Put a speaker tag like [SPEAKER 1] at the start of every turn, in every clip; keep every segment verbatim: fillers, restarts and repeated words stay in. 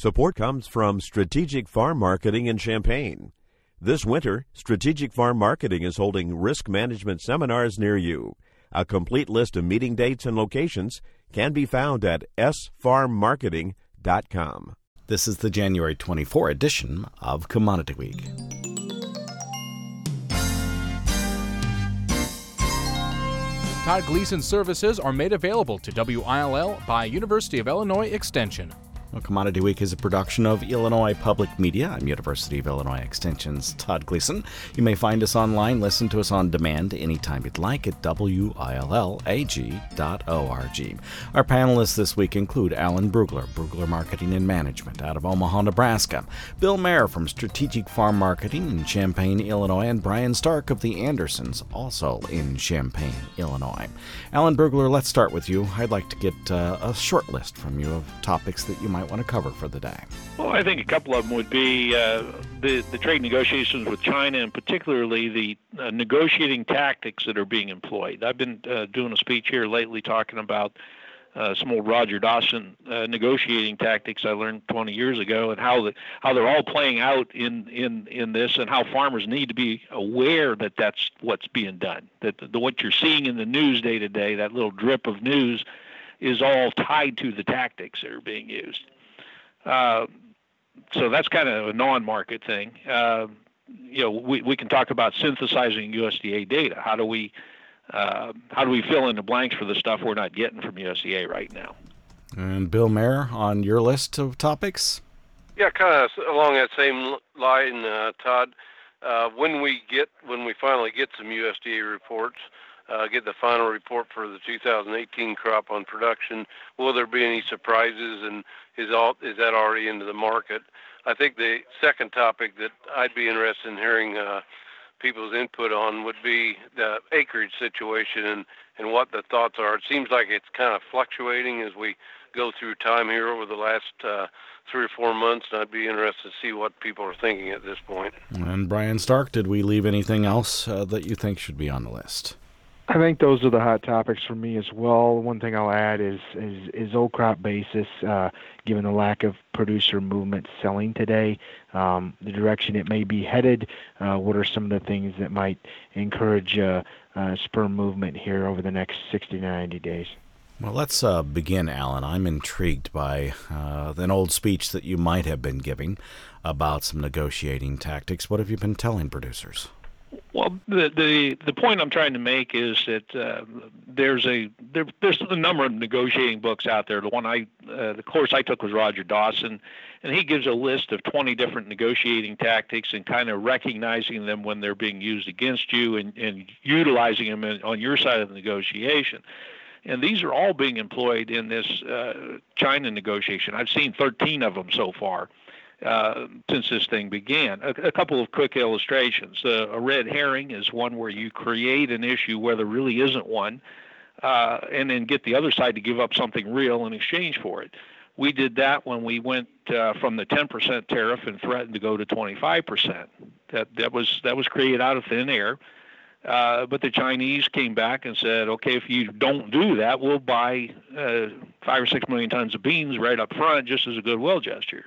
[SPEAKER 1] Support comes from Strategic Farm Marketing in Champaign. This winter, Strategic Farm Marketing is holding risk management seminars near you. A complete list of meeting dates and locations can be found at s farm marketing dot com.
[SPEAKER 2] This is the January twenty-fourth edition of Commodity Week.
[SPEAKER 3] Todd Gleason services are made available to W I L L by University of Illinois Extension.
[SPEAKER 2] Well, Commodity Week is a production of Illinois Public Media. I'm University of Illinois Extension's Todd Gleason. You may find us online, listen to us on demand anytime you'd like at W I L L A G dot org. Our panelists this week include Alan Brugler, Brugler Marketing and Management out of Omaha, Nebraska, Bill Mayer from Strategic Farm Marketing in Champaign, Illinois, and Brian Stark of the Andersons, also in Champaign, Illinois. Alan Brugler, let's start with you. I'd like to get uh, a short list from you of topics that you might want to cover for the day.
[SPEAKER 4] Well, I think a couple of them would be uh, the, the trade negotiations with China, and particularly the uh, negotiating tactics that are being employed. I've been uh, doing a speech here lately talking about uh, some old Roger Dawson uh, negotiating tactics I learned twenty years ago, and how the, how they're all playing out in, in, in this, and how farmers need to be aware that that's what's being done. That the, the, what you're seeing in the news day to day, that little drip of news, is all tied to the tactics that are being used. Uh, so that's kind of a non-market thing. Uh, you know, we, we can talk about synthesizing U S D A data. How do we uh, how do we fill in the blanks for the stuff we're not getting from U S D A right now?
[SPEAKER 2] And Bill Mayer, on your list of topics?
[SPEAKER 5] Yeah, kind of along that same line, uh, Todd. Uh, when we get when we finally get some U S D A reports, uh, get the final report for the two thousand eighteen crop on production, will there be any surprises, and is all is that already into the market? I think the second topic that I'd be interested in hearing uh, people's input on would be the acreage situation and, and what the thoughts are. It seems like it's kind of fluctuating as we go through time here over the last uh, three or four months, and I'd be interested to see what people are thinking at this point.
[SPEAKER 2] And Brian Stark, did we leave anything else uh, that you think should be on the list?
[SPEAKER 6] I think those are the hot topics for me as well. One thing I'll add is is, is old crop basis, uh, given the lack of producer movement selling today, um, the direction it may be headed. Uh, what are some of the things that might encourage uh, uh, spur movement here over the next sixty to ninety days?
[SPEAKER 2] Well, let's uh, begin, Alan. I'm intrigued by uh, an old speech that you might have been giving about some negotiating tactics. What have you been telling producers?
[SPEAKER 4] Well, the, the the point I'm trying to make is that uh, there's a there, there's a number of negotiating books out there. The one I uh, the course I took was Roger Dawson, and he gives a list of twenty different negotiating tactics and kind of recognizing them when they're being used against you, and, and utilizing them in, on your side of the negotiation. And these are all being employed in this uh, China negotiation. I've seen thirteen of them so far. Uh, since this thing began. A, a couple of quick illustrations. Uh, a red herring is one where you create an issue where there really isn't one, uh, and then get the other side to give up something real in exchange for it. We did that when we went uh, from the ten percent tariff and threatened to go to twenty-five percent. That that was that was created out of thin air. Uh, but the Chinese came back and said, okay, if you don't do that, we'll buy uh, five or six million tons of beans right up front just as a goodwill gesture.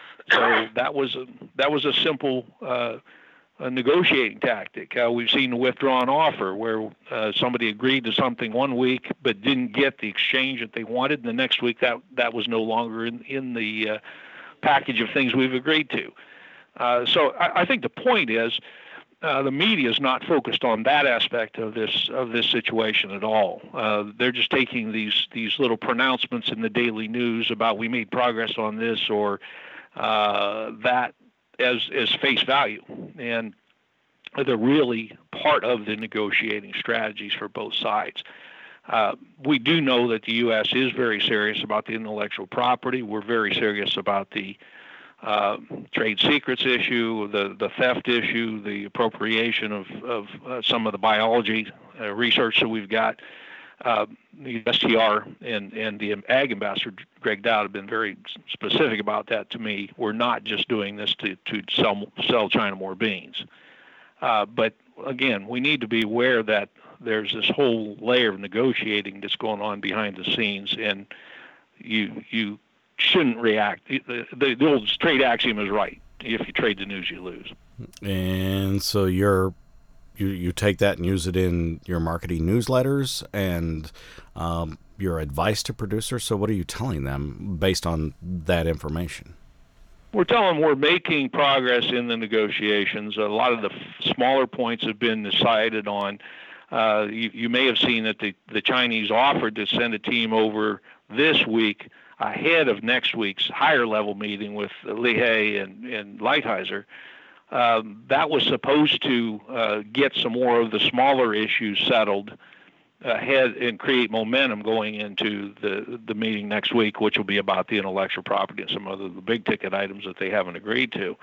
[SPEAKER 4] So that was a, that was a simple uh, a negotiating tactic. Uh, we've seen the withdrawn offer where uh, somebody agreed to something one week but didn't get the exchange that they wanted. And the next week that that was no longer in, in the uh, package of things we've agreed to. Uh, so I, I think the point is uh, the media is not focused on that aspect of this of this situation at all. Uh, they're just taking these these little pronouncements in the daily news about we made progress on this or Uh, that as as face value, and they're really part of the negotiating strategies for both sides. Uh, we do know that the U S is very serious about the intellectual property. We're very serious about the uh, trade secrets issue, the the theft issue, the appropriation of of uh, some of the biology uh, research that we've got. Uh, the S T R and, and the Ag Ambassador, Greg Dowd, have been very specific about that to me. We're not just doing this to, to sell, sell China more beans. Uh, but, again, we need to be aware that there's this whole layer of negotiating that's going on behind the scenes, and you you shouldn't react. The, the, the old trade axiom is right. If you trade the news, you lose.
[SPEAKER 2] And so you're you you take that and use it in your marketing newsletters and um, your advice to producers. So what are you telling them based on that information?
[SPEAKER 4] We're telling them we're making progress in the negotiations. A lot of the f- smaller points have been decided on. Uh, you, you may have seen that the, the Chinese offered to send a team over this week ahead of next week's higher level meeting with Leahy and, and Lighthizer. Um, that was supposed to uh, get some more of the smaller issues settled ahead and create momentum going into the, the meeting next week, which will be about the intellectual property and some other the big ticket items that they haven't agreed to.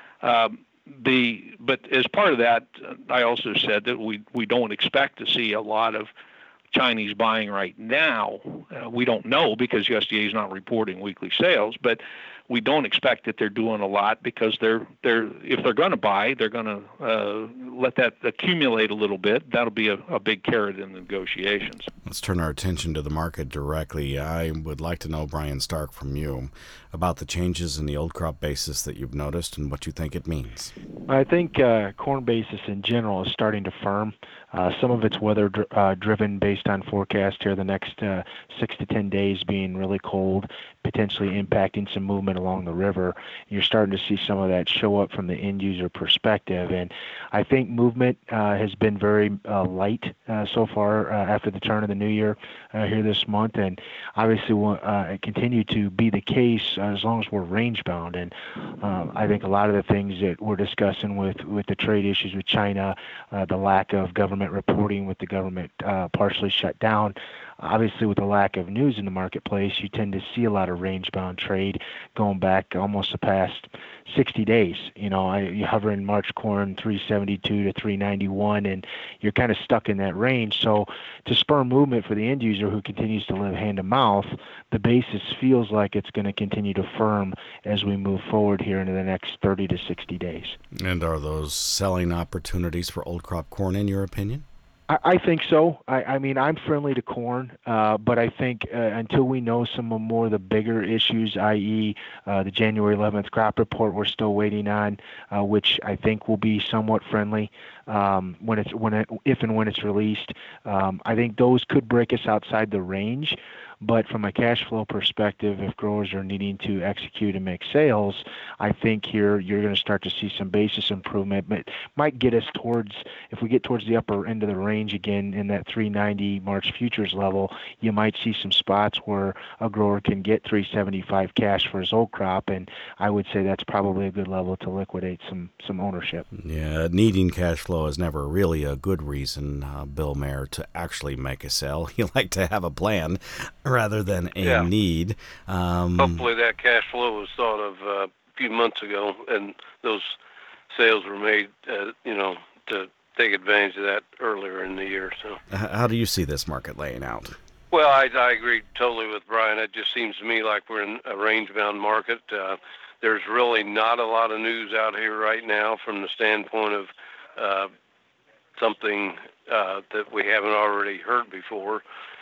[SPEAKER 4] Um, the but as part of that, I also said that we we don't expect to see a lot of Chinese buying right now. Uh, we don't know because U S D A is not reporting weekly sales, but we don't expect that they're doing a lot because they're they're if they're going to buy, they're going to uh, let that accumulate a little bit. That'll be a, a big carrot in the negotiations.
[SPEAKER 2] Let's turn our attention to the market directly. I would like to know, Brian Stark, from you about the changes in the old crop basis that you've noticed and what you think it means.
[SPEAKER 6] I think uh, corn basis in general is starting to firm. Uh, some of it's weather dr- uh, driven based on forecast here the next uh, six to ten days being really cold, potentially impacting some movement along the river. You're starting to see some of that show up from the end user perspective. And I think movement uh, has been very uh, light uh, so far uh, after the turn of the new year uh, here this month. And obviously will uh, continue to be the case as long as we're range bound. And uh, I think a lot of the things that we're discussing with, with the trade issues with China, uh, the lack of government reporting with the government uh, partially shut down, obviously with the lack of news in the marketplace, you tend to see a lot of range-bound trade going back almost the past sixty days. You know, I, you hover in March corn three seventy-two to three ninety-one, and you're kind of stuck in that range. So to spur movement for the end user who continues to live hand to mouth, the basis feels like it's going to continue to firm as we move forward here into the next thirty to sixty days.
[SPEAKER 2] And are those selling opportunities for old crop corn, in your opinion?
[SPEAKER 6] I, I think so. I, I mean, I'm friendly to corn, uh, but I think uh, until we know some of more of the bigger issues, that is, uh, the January eleventh crop report we're still waiting on, uh, which I think will be somewhat friendly um, when it's when it, if and when it's released. Um, I think those could break us outside the range. But from a cash flow perspective, if growers are needing to execute and make sales, I think here you're going to start to see some basis improvement. But might get us towards, if we get towards the upper end of the range again in that three ninety March futures level, you might see some spots where a grower can get three seventy-five cash for his old crop, and I would say that's probably a good level to liquidate some some ownership.
[SPEAKER 2] Yeah, needing cash flow is never really a good reason, uh, Bill Mayer, to actually make a sell. You like to have a plan rather than a
[SPEAKER 5] yeah.
[SPEAKER 2] need. Um,
[SPEAKER 5] Hopefully that cash flow was thought of uh, a few months ago, and those sales were made, uh, you know, to take advantage of that earlier in the year. So,
[SPEAKER 2] how do you see this market laying out?
[SPEAKER 5] Well, I, I agree totally with Brian. It just seems to me like we're in a range-bound market. Uh, there's really not a lot of news out here right now from the standpoint of uh, something uh, that we haven't already heard before.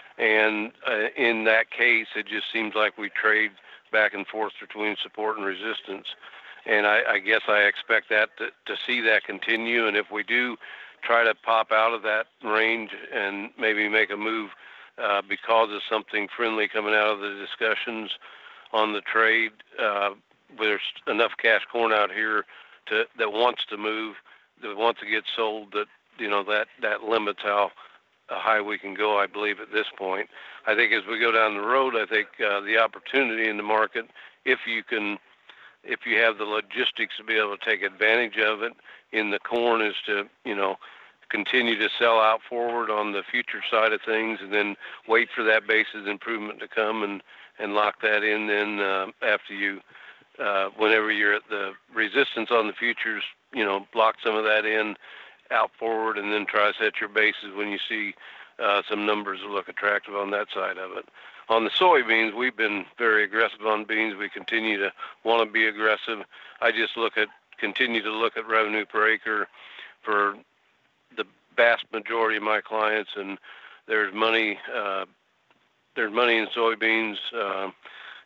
[SPEAKER 5] And uh, in that case, it just seems like we trade back and forth between support and resistance. And I, I guess I expect that to, to see that continue. And if we do try to pop out of that range and maybe make a move uh, because of something friendly coming out of the discussions on the trade, uh, there's enough cash corn out here to, that wants to move, that wants to get sold, that, you know, that, that limits how high we can go, I believe, at this point. I think as we go down the road, I think uh, the opportunity in the market, if you can, if you have the logistics to be able to take advantage of it in the corn, is to, you know, continue to sell out forward on the future side of things and then wait for that basis improvement to come and, and lock that in then uh, after you, uh, whenever you're at the resistance on the futures, you know, lock some of that in out forward and then try to set your bases when you see uh, some numbers that look attractive on that side of it. On the soybeans, we've been very aggressive on beans. We continue to want to be aggressive. I just look at, continue to look at revenue per acre for the vast majority of my clients, and there's money, uh, there's money in soybeans uh,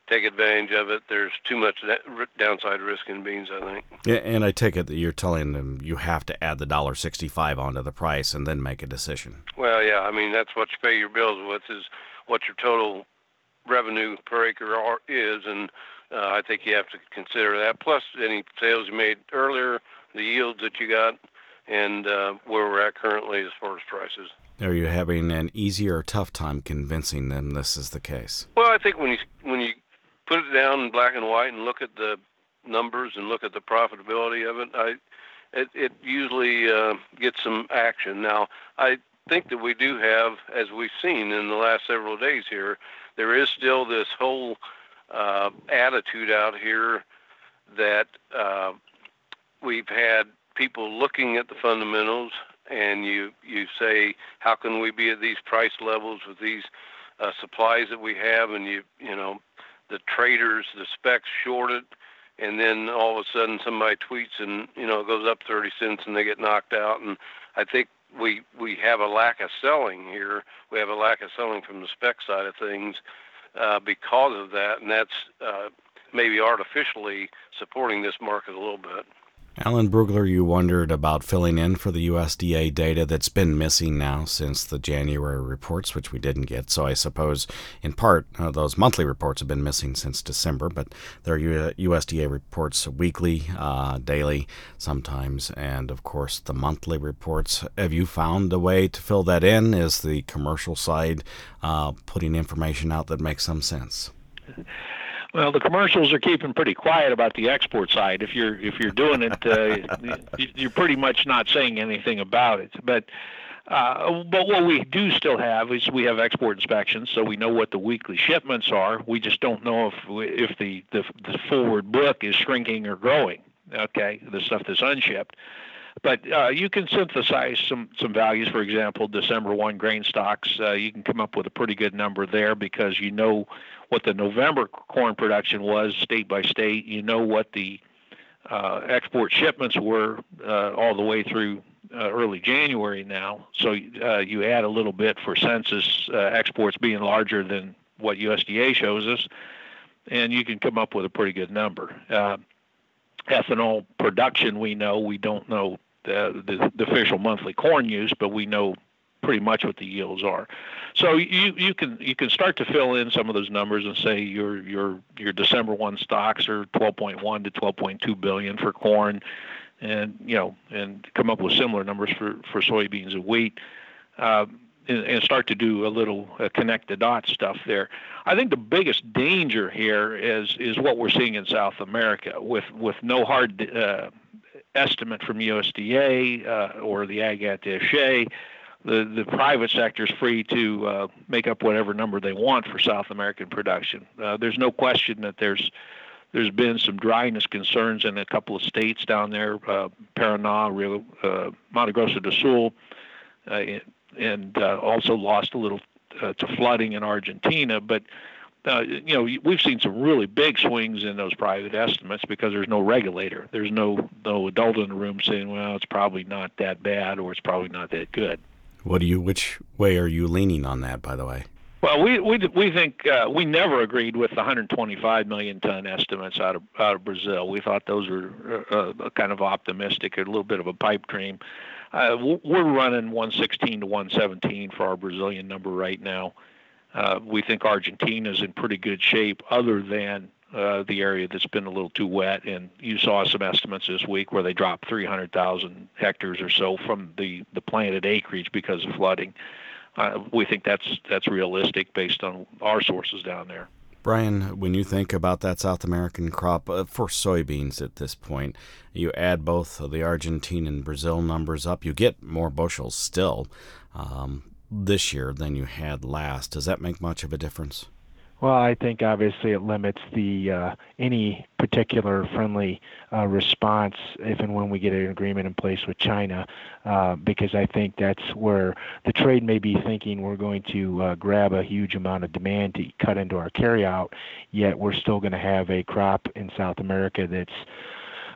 [SPEAKER 5] take advantage of it. There's too much downside risk in beans, I think.
[SPEAKER 2] Yeah, and I take it that you're telling them you have to add the one dollar sixty-five onto the price and then make a decision.
[SPEAKER 5] Well, yeah, I mean, that's what you pay your bills with, is what your total revenue per acre are, is, and uh, I think you have to consider that, plus any sales you made earlier, the yields that you got, and uh, where we're at currently as far as prices.
[SPEAKER 2] Are you having an easy or tough time convincing them this is the case?
[SPEAKER 5] Well, I think when you when you put it down in black and white and look at the numbers and look at the profitability of it, I it, it usually uh, gets some action. Now, I think that we do have, as we've seen in the last several days here, there is still this whole uh, attitude out here that uh, we've had people looking at the fundamentals, and you, you say, how can we be at these price levels with these uh, supplies that we have, and you you know, the traders, the specs shorted, and then all of a sudden somebody tweets and, you know, it goes up thirty cents and they get knocked out. And I think we we have a lack of selling here. We have a lack of selling from the spec side of things uh, because of that, and that's uh, maybe artificially supporting this market a little bit.
[SPEAKER 2] Alan Brugler, you wondered about filling in for the U S D A data that's been missing now since the January reports, which we didn't get. So I suppose, in part, uh, those monthly reports have been missing since December, but there are U S D A reports weekly, uh, daily, sometimes, and, of course, the monthly reports. Have you found a way to fill that in? Is the commercial side uh, putting information out that makes some sense?
[SPEAKER 4] Well, the commercials are keeping pretty quiet about the export side. If you're if you're doing it, uh, you're pretty much not saying anything about it. But uh, but what we do still have is we have export inspections, so we know what the weekly shipments are. We just don't know if if the the, the forward book is shrinking or growing. Okay, the stuff that's unshipped. But uh, you can synthesize some, some values. For example, December first grain stocks, uh, you can come up with a pretty good number there because you know what the November corn production was state by state. You know what the uh, export shipments were uh, all the way through uh, early January now. So uh, you add a little bit for census uh, exports being larger than what U S D A shows us, and you can come up with a pretty good number. Uh, ethanol production, we know. We don't know the, the, the official monthly corn use, but we know pretty much what the yields are. So you you can you can start to fill in some of those numbers and say your your your December first stocks are twelve point one to twelve point two billion for corn, and you know and come up with similar numbers for, for soybeans and wheat, uh, and, and start to do a little uh, connect the dots stuff there. I think the biggest danger here is is what we're seeing in South America with with no hard uh, estimate from U S D A uh, or the Ag Attaché. The, the private sector is free to uh, make up whatever number they want for South American production. Uh, there's no question that there's there's been some dryness concerns in a couple of states down there, uh, Paraná, Rio, uh, Mato Grosso do Sul, uh, and uh, also lost a little uh, to flooding in Argentina. But uh, you know we've seen some really big swings in those private estimates because there's no regulator. There's no no adult in the room saying, well, it's probably not that bad or it's probably not that good.
[SPEAKER 2] What do you? Which way are you leaning on that, by the way?
[SPEAKER 4] Well, we we we think uh, we never agreed with the one hundred twenty-five million ton estimates out of out of Brazil. We thought those were uh, kind of optimistic, a little bit of a pipe dream. Uh, we're running one sixteen to one seventeen for our Brazilian number right now. Uh, we think Argentina's in pretty good shape, other than uh, the area that's been a little too wet. And you saw some estimates this week where they dropped three hundred thousand hectares or so from the, the planted acreage because of flooding. Uh, we think that's that's realistic based on our sources down there.
[SPEAKER 2] Brian, when you think about that South American crop uh, for soybeans at this point, you add both the Argentine and Brazil numbers up, you get more bushels still um, this year than you had last. Does that make much of a difference?
[SPEAKER 6] Well, I think obviously it limits the uh, any particular friendly uh, response if and when we get an agreement in place with China, uh, because I think that's where the trade may be thinking we're going to uh, grab a huge amount of demand to cut into our carryout, yet we're still going to have a crop in South America that's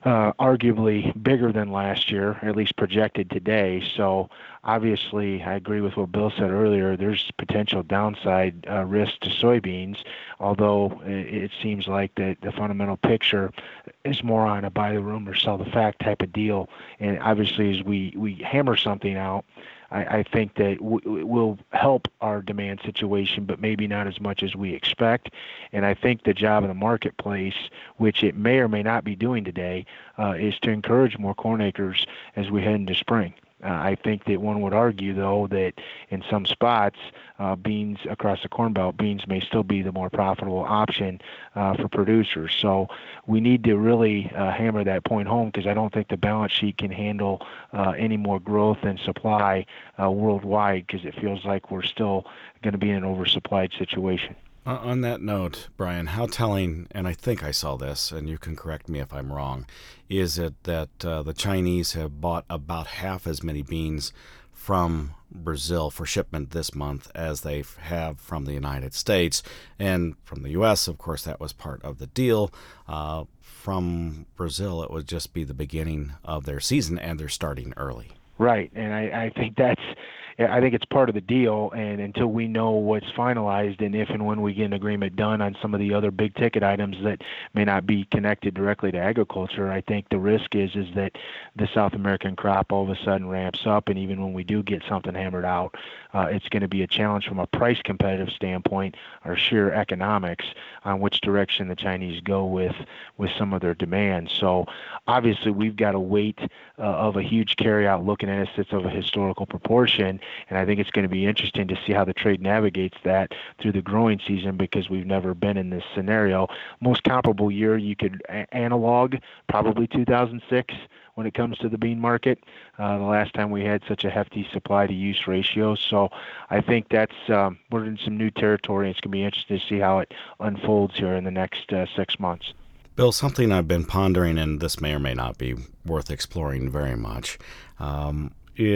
[SPEAKER 6] uh, arguably bigger than last year, at least projected today. So obviously, I agree with what Bill said earlier. There's potential downside uh, risk to soybeans, although it, it seems like the, the fundamental picture is more on a buy the rumor, sell the fact type of deal. And obviously, as we, we hammer something out, I, I think that w- will help our demand situation, but maybe not as much as we expect. And I think the job of the marketplace, which it may or may not be doing today, uh, is to encourage more corn acres as we head into spring. Uh, I think that one would argue, though, that in some spots, uh, beans across the Corn Belt, beans may still be the more profitable option uh, for producers. So we need to really uh, hammer that point home, because I don't think the balance sheet can handle uh, any more growth and supply uh, worldwide, because it feels like we're still going to be in an oversupplied situation.
[SPEAKER 2] Uh, on that note, Brian, how telling, and I think I saw this, and you can correct me if I'm wrong, is it that uh, the Chinese have bought about half as many beans from Brazil for shipment this month as they have from the United States? And from the U S, of course, that was part of the deal. Uh, from Brazil, it would just be the beginning of their season, and they're starting early.
[SPEAKER 6] Right, and I, I think that's I think it's part of the deal, and until we know what's finalized and if and when we get an agreement done on some of the other big ticket items that may not be connected directly to agriculture, I think the risk is is that the South American crop all of a sudden ramps up, and even when we do get something hammered out, uh, it's going to be a challenge from a price competitive standpoint or sheer economics on which direction the Chinese go with with some of their demands. So obviously we've got a weight uh, of a huge carryout looking at us that's of a historical proportion. And I think it's going to be interesting to see how the trade navigates that through the growing season, because we've never been in this scenario. Most comparable year you could a- analog probably two thousand six when it comes to the bean market, uh, the last time we had such a hefty supply to use ratio. So I think that's um, we're in some new territory. It's going to be interesting to see how it unfolds here in the next uh, six months.
[SPEAKER 2] Bill, something I've been pondering, and this may or may not be worth exploring very much, um,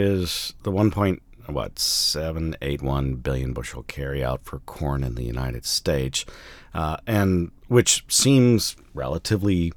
[SPEAKER 2] is the one point what seven eight one billion bushel carryout for corn in the United States, uh, and which seems relatively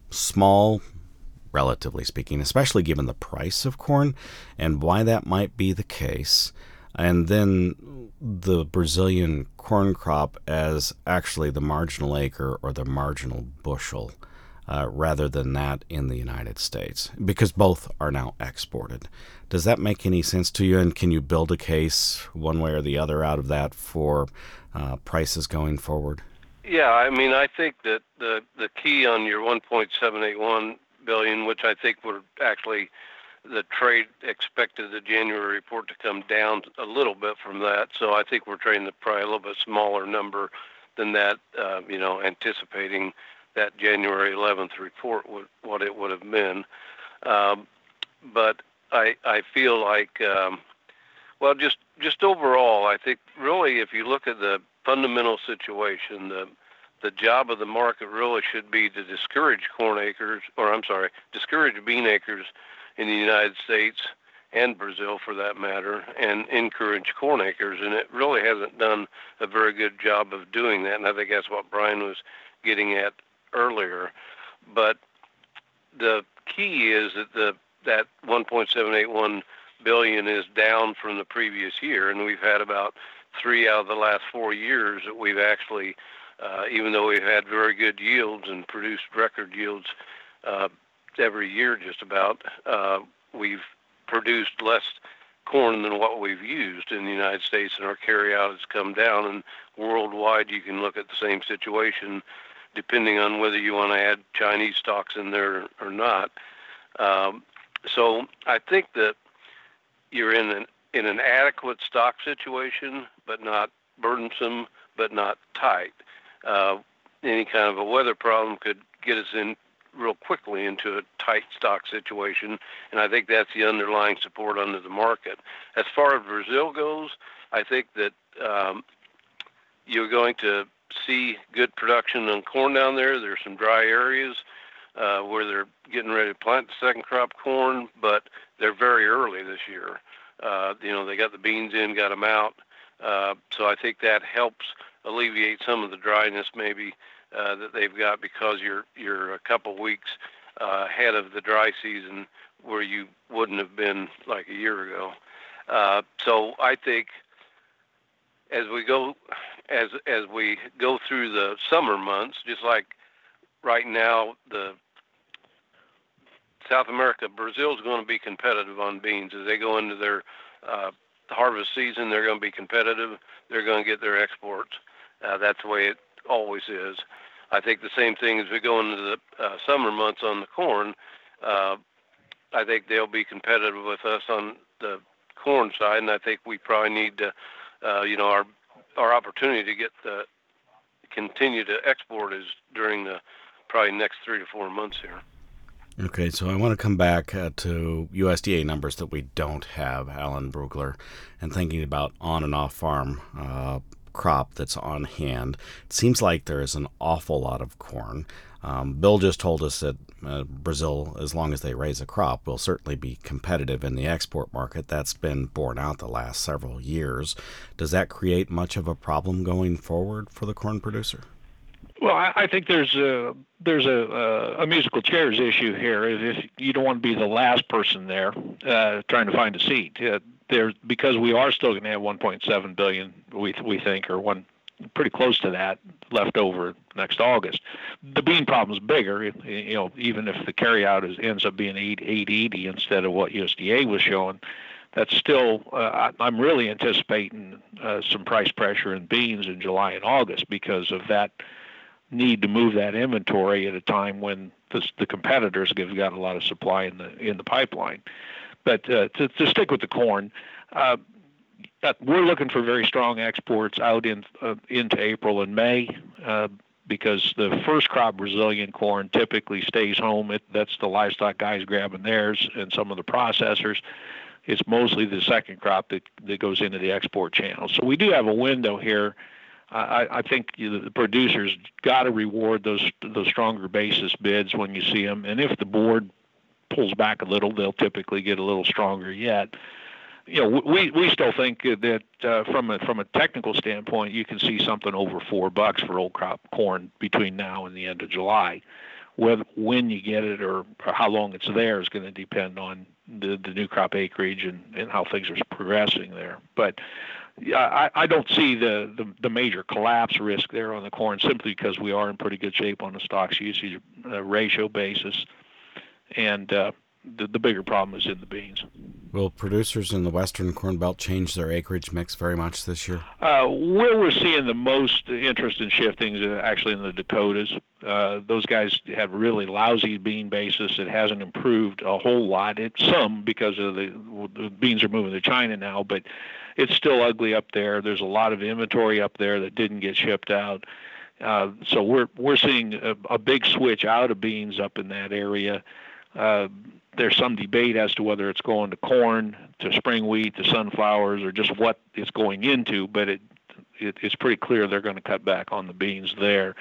[SPEAKER 2] small, relatively speaking, especially given the price of corn and why that might be the case. And then the Brazilian corn crop as actually the marginal acre or the marginal bushel, uh, rather than that in the United States, because both are now exported. Does that make any sense to you? And can you build a case one way or the other out of that for uh, prices going forward?
[SPEAKER 5] Yeah, I mean, I think that the the key on your one point seven eight one billion, which I think would actually, the trade expected the January report to come down a little bit from that. So I think we're trading the probably a little bit smaller number than that, uh, you know, anticipating that January eleventh report, would, what it would have been. Um, but I I feel like, um, well, just just overall, I think really if you look at the fundamental situation, the the job of the market really should be to discourage corn acres, or I'm sorry, discourage bean acres in the United States and Brazil for that matter, and encourage corn acres. And it really hasn't done a very good job of doing that. And I think that's what Brian was getting at earlier. But the key is that the that one point seven eight one billion is down from the previous year, and we've had about three out of the last four years that we've actually, uh, even though we've had very good yields and produced record yields uh, every year just about, uh, we've produced less corn than what we've used in the United States, and our carryout has come down. And worldwide, you can look at the same situation, depending on whether you want to add Chinese stocks in there or not. Um, so I think that you're in an in an adequate stock situation, but not burdensome, but not tight. Uh, any kind of a weather problem could get us in real quickly into a tight stock situation, and I think that's the underlying support under the market. As far as Brazil goes, I think that um, you're going to see good production on corn down there. There's some dry areas uh, where they're getting ready to plant the second crop corn, but they're very early this year. Uh, you know, they got the beans in, got them out. Uh, so I think that helps alleviate some of the dryness maybe uh, that they've got, because you're you're a couple weeks uh, ahead of the dry season where you wouldn't have been like a year ago. Uh, so I think as we go as as we go through the summer months, just like right now, the South America, Brazil's going to be competitive on beans as they go into their uh, harvest season. They're going to be competitive. They're going to get their exports. Uh, that's the way it always is. I think the same thing as we go into the uh, summer months on the corn. Uh, I think they'll be competitive with us on the corn side, and I think we probably need to, uh, you know, our our opportunity to get the continue to export is during the probably next three to four months here.
[SPEAKER 2] Okay, so I want to come back uh, to U S D A numbers that we don't have, Alan Brugler, and thinking about on and off farm uh, crop that's on hand. It seems like there is an awful lot of corn. Um, Bill just told us that uh, Brazil, as long as they raise a crop, will certainly be competitive in the export market. That's been borne out the last several years. Does that create much of a problem going forward for the corn producer?
[SPEAKER 4] Well, I, I think there's a there's a, a, a musical chairs issue here. If you don't want to be the last person there uh, trying to find a seat, uh, there because we are still going to have one point seven billion, we we think, or one pretty close to that left over next August. The bean problem is bigger. You know, even if the carryout is ends up being eight eighty instead of what U S D A was showing, that's still. Uh, I'm really anticipating uh, some price pressure in beans in July and August because of that need to move that inventory at a time when the, the competitors have got a lot of supply in the in the pipeline. But uh, to, to stick with the corn, uh, we're looking for very strong exports out in uh, into April and May uh, because the first crop Brazilian corn typically stays home. It, that's the livestock guys grabbing theirs and some of the processors. It's mostly the second crop that, that goes into the export channel. So we do have a window here. I, I think the producers got to reward those those stronger basis bids when you see them, and if the board pulls back a little, they'll typically get a little stronger yet. You know, we we still think that uh, from a from a technical standpoint, you can see something over four bucks for old crop corn between now and the end of July. Whether when you get it or, or how long it's there is going to depend on the, the new crop acreage and, and how things are progressing there. But I, I don't see the, the, the major collapse risk there on the corn simply because we are in pretty good shape on the stocks usage uh, ratio basis. And uh, the, the bigger problem is in the beans.
[SPEAKER 2] Will producers in the Western Corn Belt change their acreage mix very much this year?
[SPEAKER 4] Uh, where we're seeing the most interest in shifting is actually in the Dakotas. Uh, those guys have really lousy bean basis. It hasn't improved a whole lot. It's some because of the, the beans are moving to China now, but it's still ugly up there. There's a lot of inventory up there that didn't get shipped out. Uh, so we're we're seeing a, a big switch out of beans up in that area. Uh, there's some debate as to whether it's going to corn, to spring wheat, to sunflowers, or just what it's going into, but it, it it's pretty clear they're going to cut back on the beans there.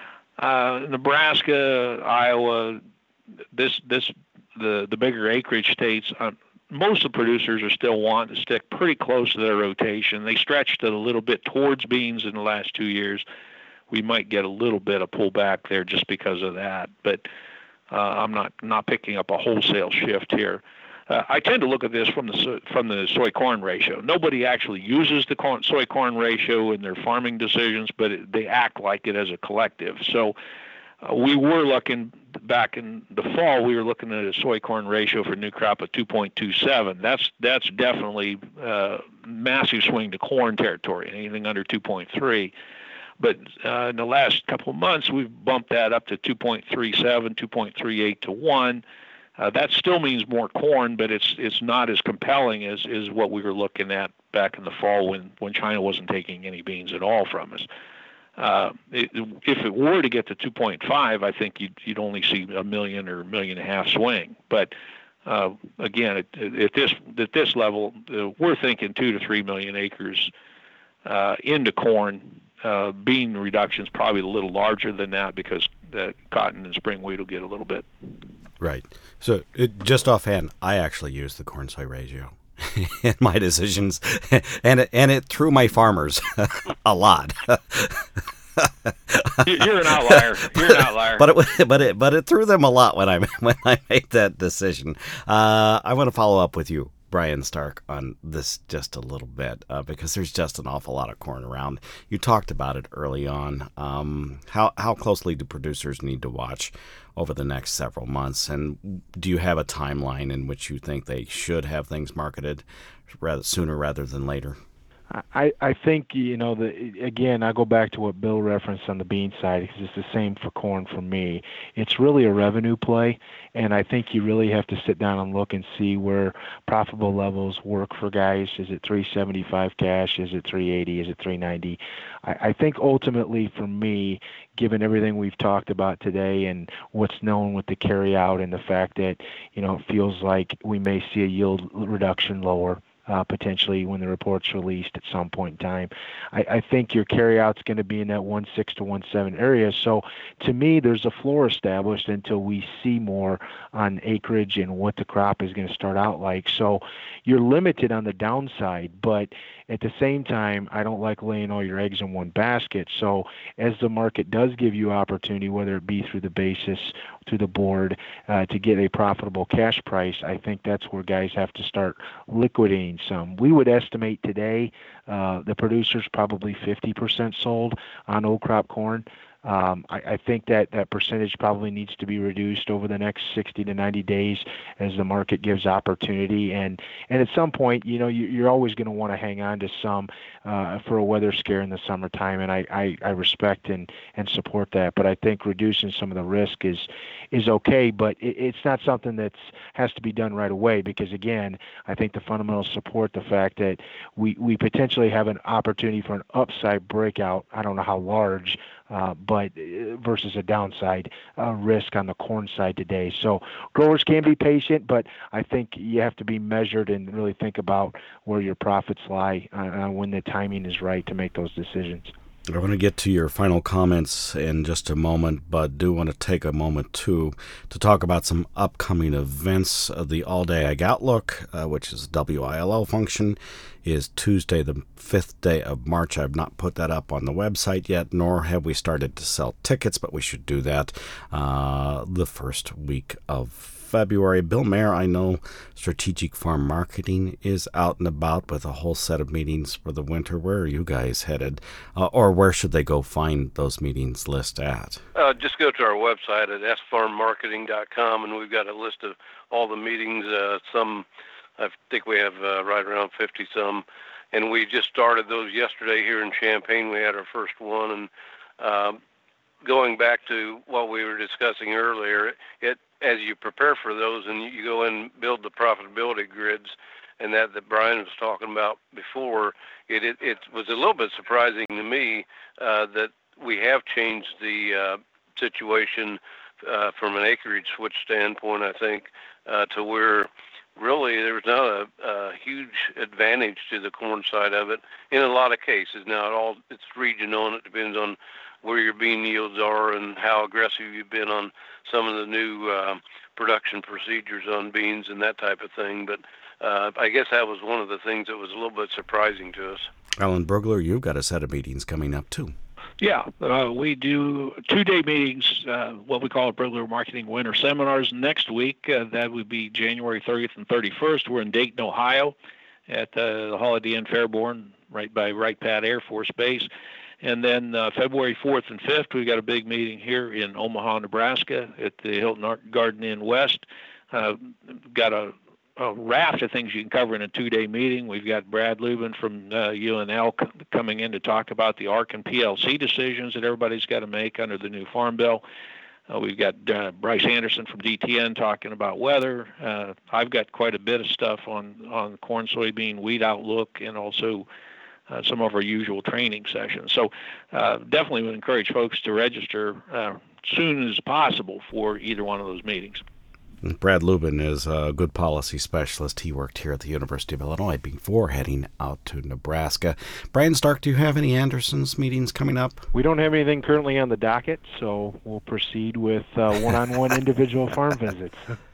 [SPEAKER 4] Uh, Nebraska, Iowa, this this the the bigger acreage states. Uh, most of the producers are still wanting to stick pretty close to their rotation. They stretched it a little bit towards beans in the last two years. We might get a little bit of pullback there just because of that, but uh, I'm not not picking up a wholesale shift here. Uh, I tend to look at this from the from the soy corn ratio. Nobody actually uses the corn, soy corn ratio in their farming decisions, but it, they act like it as a collective. So uh, we were looking back in the fall. We were looking at a soy corn ratio for new crop of two point two seven. That's that's definitely uh, massive swing to corn territory. Anything under two point three. But uh, in the last couple of months, we've bumped that up to two point three seven, two point three eight to one. Uh, that still means more corn, but it's it's not as compelling as, as what we were looking at back in the fall when, when China wasn't taking any beans at all from us. Uh, it, if it were to get to two point five, I think you'd, you'd only see a million or a million and a half swing. But uh, again, at, at this at this level, uh, we're thinking two to three million acres uh, into corn. Uh, bean reduction is probably a little larger than that because the cotton and spring wheat will get a little bit.
[SPEAKER 2] Right. So it, just offhand, I actually use the corn soy ratio in my decisions, and it, and it threw my farmers a lot.
[SPEAKER 4] You're an outlier. You're an outlier.
[SPEAKER 2] but it but it but it threw them a lot when I when I made that decision. Uh, I want to follow up with you, Brian Stark, on this just a little bit uh, because there's just an awful lot of corn around. You talked about it early on. Um, how how closely do producers need to watch over the next several months, and do you have a timeline in which you think they should have things marketed rather sooner rather than later?
[SPEAKER 6] I, I think, you know, the, again, I go back to what Bill referenced on the bean side because it's the same for corn for me. It's really a revenue play, and I think you really have to sit down and look and see where profitable levels work for guys. Is it three seventy-five cash? Is it three eighty? Is it three ninety? I, I think ultimately for me, given everything we've talked about today and what's known with the carry out and the fact that, you know, it feels like we may see a yield reduction lower, Uh, potentially when the report's released at some point in time. I, I think your carryout's going to be in that one six to one seven area. So to me, there's a floor established until we see more on acreage and what the crop is going to start out like. So you're limited on the downside, but at the same time, I don't like laying all your eggs in one basket. So as the market does give you opportunity, whether it be through the basis, through the board, uh, to get a profitable cash price, I think that's where guys have to start liquidating some. We would estimate today uh, the producers probably fifty percent sold on old crop corn. Um, I, I think that that percentage probably needs to be reduced over the next sixty to ninety days as the market gives opportunity. And, and at some point, you know, you, you're always going to want to hang on to some uh, for a weather scare in the summertime. And I, I, I respect and, and support that. But I think reducing some of the risk is is okay. But it, it's not something that has to be done right away because, again, I think the fundamentals support the fact that we, we potentially have an opportunity for an upside breakout. I don't know how large, Uh, but versus a downside uh, risk on the corn side today. So growers can be patient, but I think you have to be measured and really think about where your profits lie uh, when the timing is right to make those decisions.
[SPEAKER 2] I want to get to your final comments in just a moment, but do want to take a moment, too, to talk about some upcoming events. Uh, the All-Day Ag Outlook, uh, which is a W I L L function, is Tuesday, the fifth day of March. I've not put that up on the website yet, nor have we started to sell tickets, but we should do that uh, the first week of February. Bill Mayer, I know Strategic Farm Marketing is out and about with a whole set of meetings for the winter. Where are you guys headed? Uh, or where should they go find those meetings list at?
[SPEAKER 5] Uh, just go to our website at s farm marketing dot com, and we've got a list of all the meetings. Uh, some, I think we have uh, right around fifty some, and we just started those yesterday here in Champaign. We had our first one, and uh, going back to what we were discussing earlier, it as you prepare for those and you go and build the profitability grids, and that that Brian was talking about before, it it, it was a little bit surprising to me uh, that we have changed the uh, situation uh, from an acreage switch standpoint, I think, uh, to where really there's not a, a huge advantage to the corn side of it in a lot of cases. Now, it all it's regional, and it depends on where your bean yields are and how aggressive you've been on some of the new uh, production procedures on beans and that type of thing. But uh, I guess that was one of the things that was a little bit surprising to us.
[SPEAKER 2] Alan Brugler, you've got a set of meetings coming up, too.
[SPEAKER 4] Yeah, uh, we do two-day meetings, uh, what we call Brugler Marketing Winter Seminars next week. Uh, that would be January thirtieth and thirty-first. We're in Dayton, Ohio at uh, the Holiday Inn Fairborn, right by Wright Pat Air Force Base. And then uh, February fourth and fifth, we've got a big meeting here in Omaha, Nebraska at the Hilton Garden Inn West. Uh, got a, a raft of things you can cover in a two-day meeting. We've got Brad Lubin from uh, U N L c- coming in to talk about the A R C and P L C decisions that everybody's got to make under the new Farm Bill. Uh, we've got uh, Bryce Anderson from D T N talking about weather. Uh, I've got quite a bit of stuff on, on corn, soybean, wheat outlook, and also Uh, some of our usual training sessions. So uh, definitely would encourage folks to register uh, soon as possible for either one of those meetings.
[SPEAKER 2] Brad Lubin is a good policy specialist. He worked here at the University of Illinois before heading out to Nebraska. Brian Stark, do you have any Anderson's meetings coming up?
[SPEAKER 6] We don't have anything currently on the docket, so we'll proceed with uh, one-on-one individual farm visits.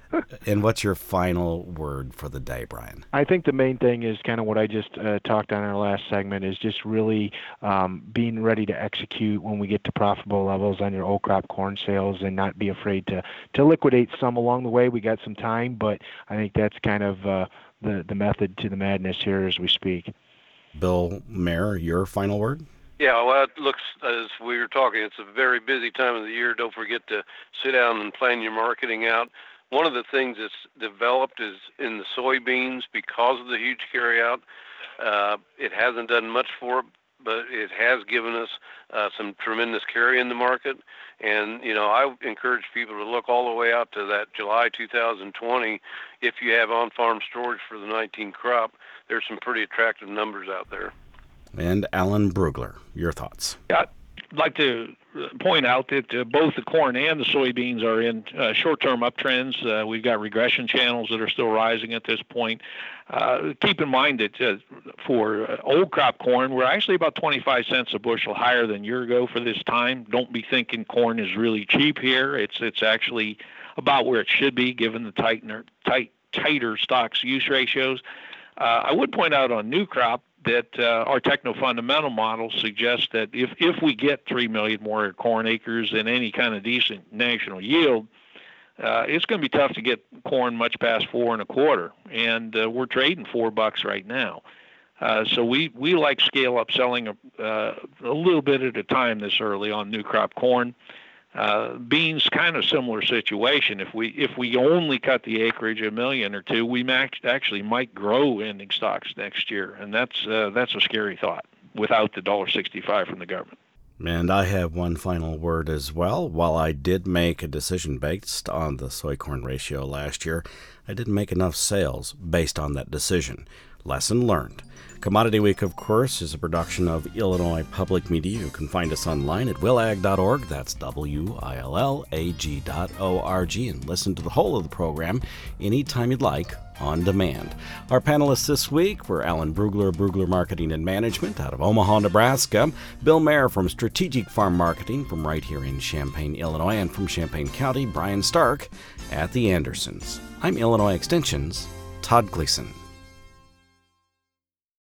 [SPEAKER 2] And what's your final word for the day, Brian?
[SPEAKER 6] I think the main thing is kind of what I just uh, talked on in our last segment is just really um, being ready to execute when we get to profitable levels on your old crop corn sales and not be afraid to, to liquidate some along the way. We got some time, but I think that's kind of uh, the, the method to the madness here as we speak.
[SPEAKER 2] Bill Mayer, your final word?
[SPEAKER 5] Yeah, well, it looks, as we were talking, it's a very busy time of the year. Don't forget to sit down and plan your marketing out. One of the things that's developed is in the soybeans because of the huge carryout. Uh, it hasn't done much for it, but it has given us uh, some tremendous carry in the market. And, you know, I encourage people to look all the way out to that July two thousand twenty. If you have on-farm storage for the nineteen crop, there's some pretty attractive numbers out there.
[SPEAKER 2] And Alan Brugler, your thoughts?
[SPEAKER 4] Yeah, I'd like to point out that uh, both the corn and the soybeans are in uh, short-term uptrends. Uh, we've got regression channels that are still rising at this point. Uh, keep in mind that uh, for uh, old crop corn, we're actually about twenty-five cents a bushel higher than a year ago for this time. Don't be thinking corn is really cheap here. It's it's actually about where it should be given the tightener, tight, tighter stocks use ratios. Uh, I would point out on new crop that uh, our techno-fundamental model suggests that if, if we get three million more corn acres and any kind of decent national yield, uh, it's going to be tough to get corn much past four and a quarter, and uh, we're trading four bucks right now. Uh, so we, we like scale up selling a, uh, a little bit at a time this early on new crop corn. Uh, beans, kind of similar situation. If we if we only cut the acreage a million or two, we max, actually might grow ending stocks next year, and that's uh, that's a scary thought without the one dollar sixty-five from the government.
[SPEAKER 2] And I have one final word as well. While I did make a decision based on the soy-corn ratio last year, I didn't make enough sales based on that decision. Lesson learned. Commodity Week, of course, is a production of Illinois Public Media. You can find us online at willag dot org. That's W I L L A G dot O R G. And listen to the whole of the program anytime you'd like on demand. Our panelists this week were Alan Brugler, Brugler Marketing and Management out of Omaha, Nebraska, Bill Mayer from Strategic Farm Marketing from right here in Champaign, Illinois, and from Champaign County, Brian Stark at the Andersons. I'm Illinois Extension's Todd Gleason.